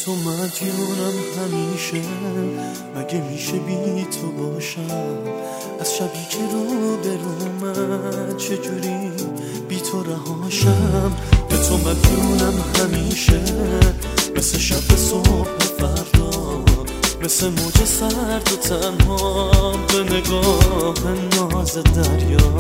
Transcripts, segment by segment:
تو مدیونم همیشه، مگه میشه بی تو باشم؟ از شبی که رو برومه چجوری بی تو رهاشم؟ به تو مدیونم همیشه، مثل شب صبح فردا، مثل موج سرد و تنها به نگاه ناز دریا.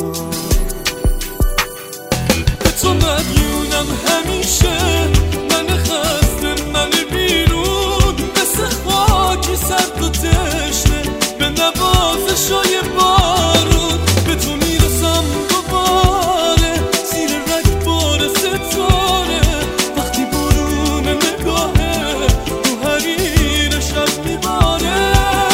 به تو مدیونم همیشه، من خسته من بیرون، مثل خاکی سرد و تشنه به نوازشای بارون. به تو میرسم دوباره زیر رگبار ستاره، وقتی برون نگاهه تو حریر شب میباره.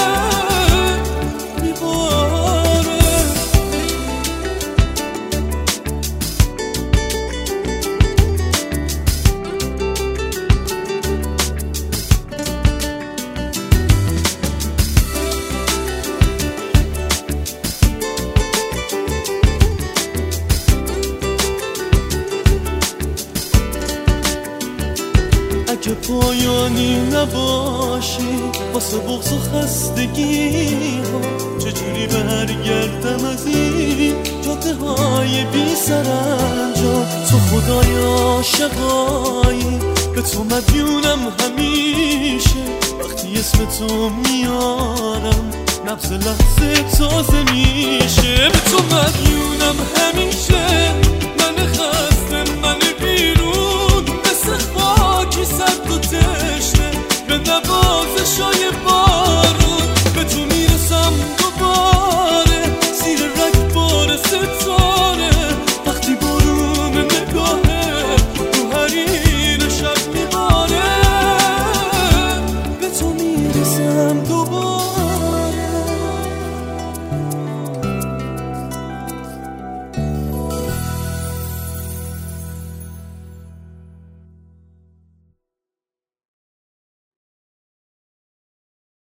اگه پایانی نباشی واسه بغض و خستگی ها، چجوری برگردم از این جاده های بی سرانجام؟ تو خدای عاشقایی، به تو مدیونم همیشه، وقتی اسم تو میارم نبض لحظه تازه میشه. به تو مدیونم همیشه،